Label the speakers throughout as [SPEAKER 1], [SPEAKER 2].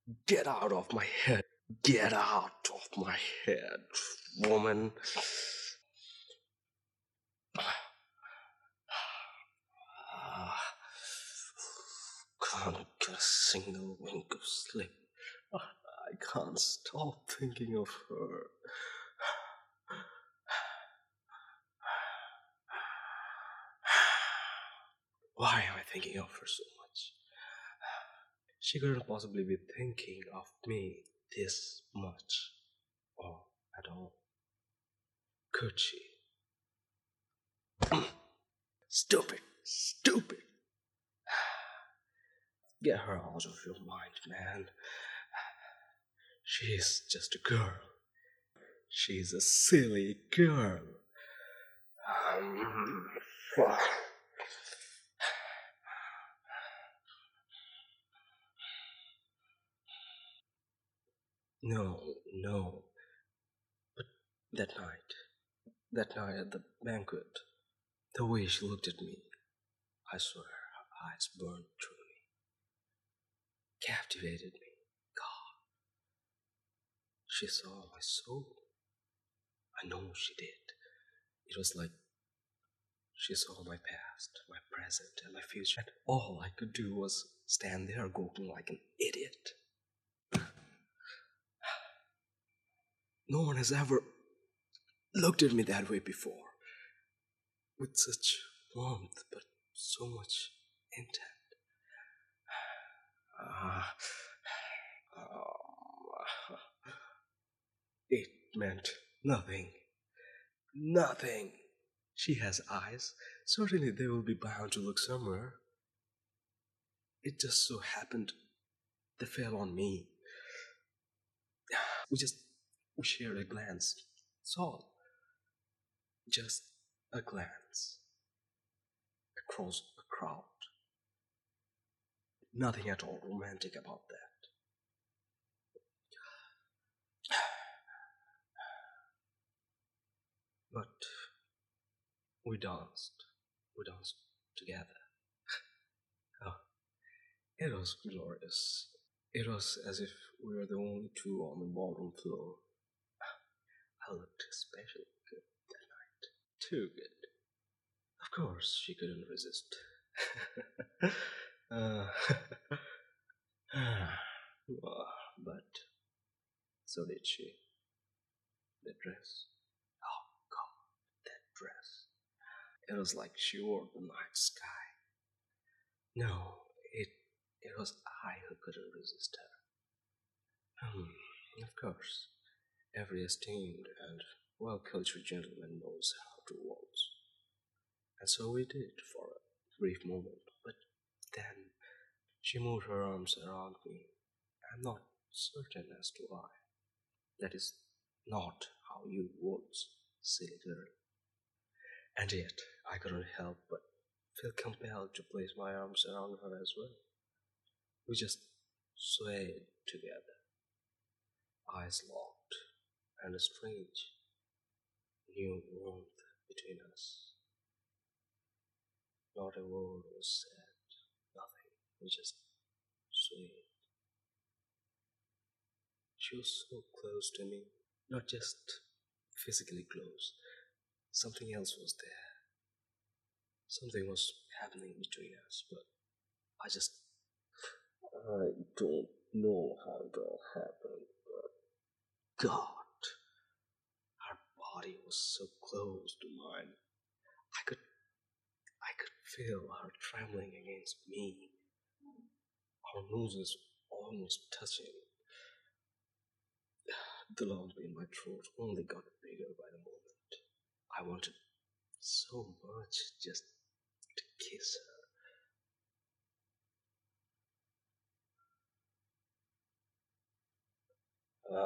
[SPEAKER 1] Get out of my head. Get out of my head, woman. Can't get a single wink of sleep. I can't stop thinking of her. Why am I thinking of her so much? She couldn't possibly be thinking of me this much or at all. Could she? Stupid! Stupid! Get her out of your mind, man. She's just a girl. She's a silly girl. Um, no, no. But that night at the banquet, the way she looked at me, I swear her eyes burned through me, captivated me. God, she saw my soul. I know she did. It was like she saw my past, my present, and my future, and all I could do was stand there gawking like an idiot. No one has ever looked at me that way before, with such warmth, but so much intent. Ah, it meant nothing. Nothing. She has eyes. Certainly they will be bound to look somewhere. It just so happened they fell on me. We shared a glance. That's all. Just a glance. Across a crowd. Nothing at all romantic about that. But we danced. We danced together. Oh, it was glorious. It was as if we were the only two on the ballroom floor. I looked especially good that night. Too good. Of course, she couldn't resist. uh, but so did she. The dress. Oh, God, that dress. It was like she wore the night sky. No, it was I who couldn't resist her. Of course, every esteemed and well-cultured gentleman knows how to waltz. And so we did for a brief moment. But then she moved her arms around me. I'm not certain as to why. That is not how you waltz, silly girl. And yet, I couldn't help but feel compelled to place my arms around her as well. We just swayed together, eyes locked, and a strange, new warmth between us. Not a word was said, nothing. We just swayed. She was so close to me, not just physically close. Something else was there. Something was happening between us, but I don't know how it all happened, but God, her body was so close to mine. I could feel her trembling against me. Our noses almost touching. The lump in my throat only got bigger by the moment. I wanted so much just to kiss her.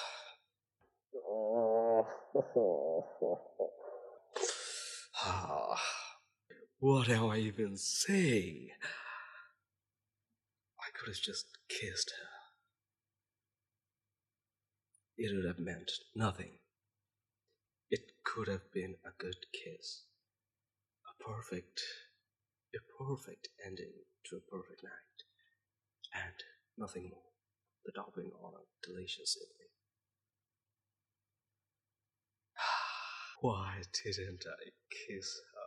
[SPEAKER 1] What am I even saying? I could have just kissed her. It would have meant nothing. It could have been a good kiss. A perfect ending to a perfect night. And nothing more. the topping on a delicious evening. Why didn't I kiss her?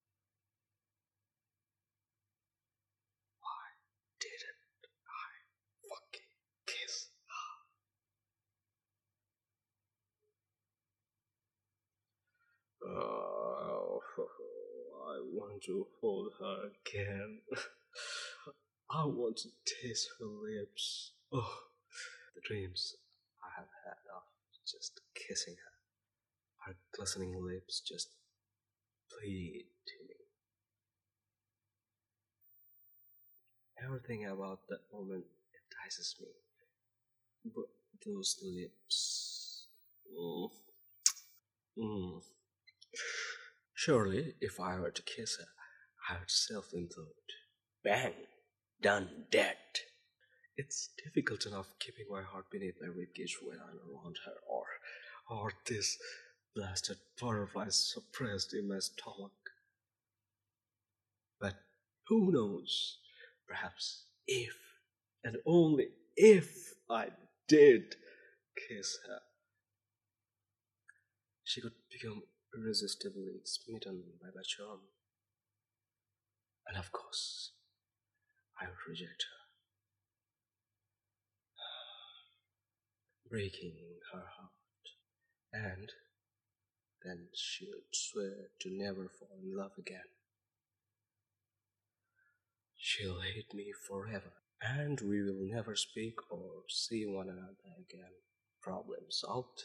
[SPEAKER 1] Why didn't I fucking kiss her? Oh, I want to hold her again. I want to taste her lips. Oh, the dreams I have had of just kissing her. Her glistening lips just plead to me. Everything about that moment entices me. But those lips. Mm, mm. Surely, if I were to kiss her, I would self implode. Bang! Done, dead. It's difficult enough keeping my heart beneath my ribcage when I'm around her, or this blasted butterfly suppressed in my stomach. But who knows? Perhaps if, and only if I did kiss her, she could become irresistibly smitten by my charm. And of course, I would reject her, breaking her heart. And then she would swear to never fall in love again. She'll hate me forever, and we will never speak or see one another again. Problem solved.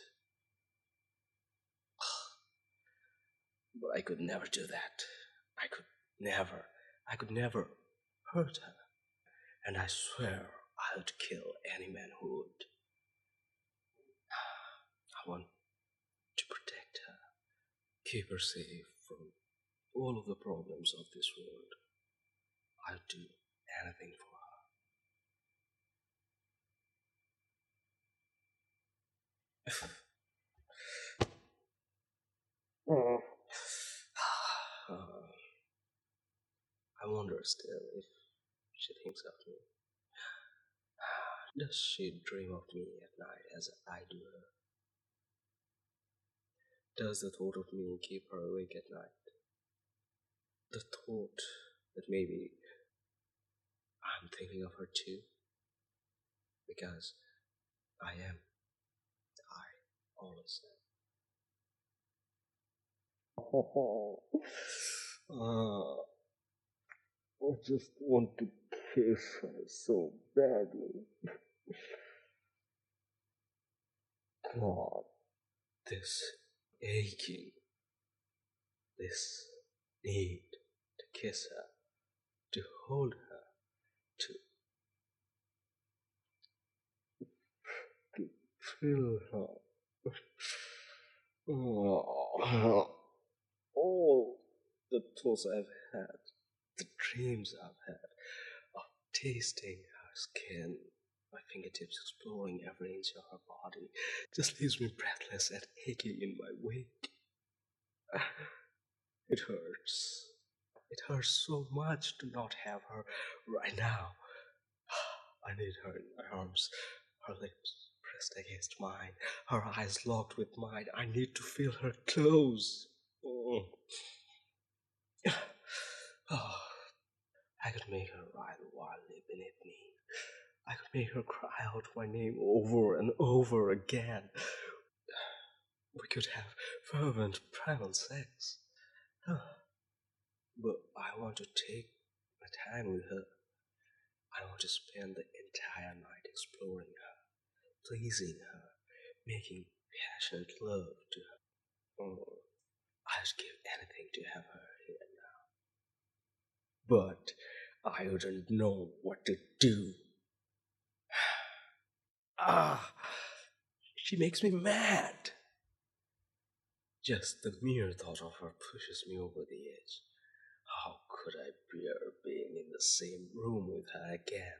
[SPEAKER 1] But I could never do that. I could never, I could never hurt her. And I swear I would kill any man who would. I want to protect her, keep her safe from all of the problems of this world. I'll do anything for her. Uh, I wonder still if she thinks of me. Does she dream of me at night as I do her? Does the thought of me keep her awake at night? The thought that maybe I'm thinking of her too? Because I am. I always am. I just want to kiss her so badly. God, this aching, this need to kiss her, to hold her, to feel her. Oh, all the thoughts I've had, the dreams I've had of tasting her skin, my fingertips exploring every inch of her body, just leaves me breathless and aching in my wake. It hurts. It hurts so much to not have her right now. I need her in my arms, her lips pressed against mine, her eyes locked with mine. I need to feel her close. Oh. Oh. I could make her writhe wildly beneath me. I could make her cry out my name over and over again. We could have fervent primal sex. But I want to take my time with her. I want to spend the entire night exploring her, pleasing her, making passionate love to her. Oh, I'd give anything to have her here now. But I wouldn't know what to do. Ah, she makes me mad. Just the mere thought of her pushes me over the edge. How could I bear being in the same room with her again?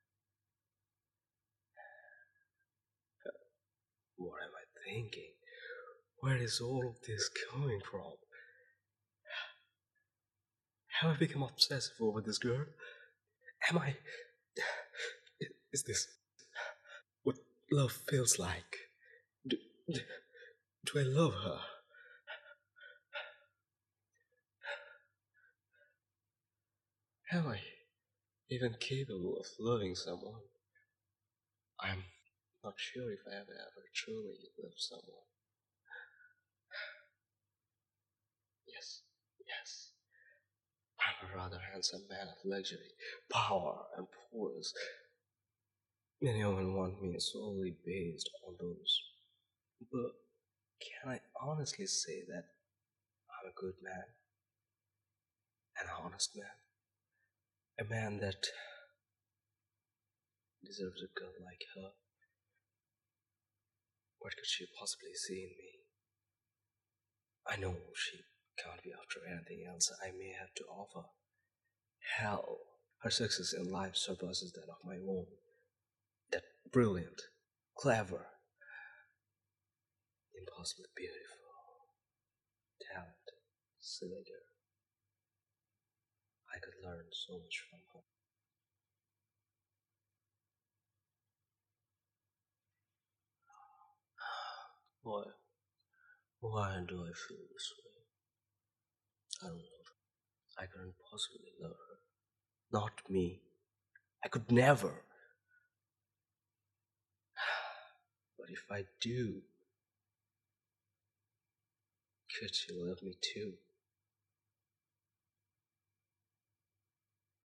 [SPEAKER 1] What am I thinking? Where is all of this coming from? Have I become obsessive over this girl? Am I... Is this love feels like. Do, do I love her? Am I even capable of loving someone? I'm not sure if I have ever truly loved someone. Yes, yes. I'm a rather handsome man of luxury, power, and poise. Many women want me solely based on those. But can I honestly say that I'm a good man, an honest man, a man that deserves a girl like her? What could she possibly see in me? I know she can't be after anything else I may have to offer. Hell, her success in life surpasses that of my own. That brilliant, clever, impossibly beautiful, talented, silly girl. I could learn so much from her. Why? Why do I feel this way? I don't know. I couldn't possibly love her. Not me. I could never. But if I do, could she love me too?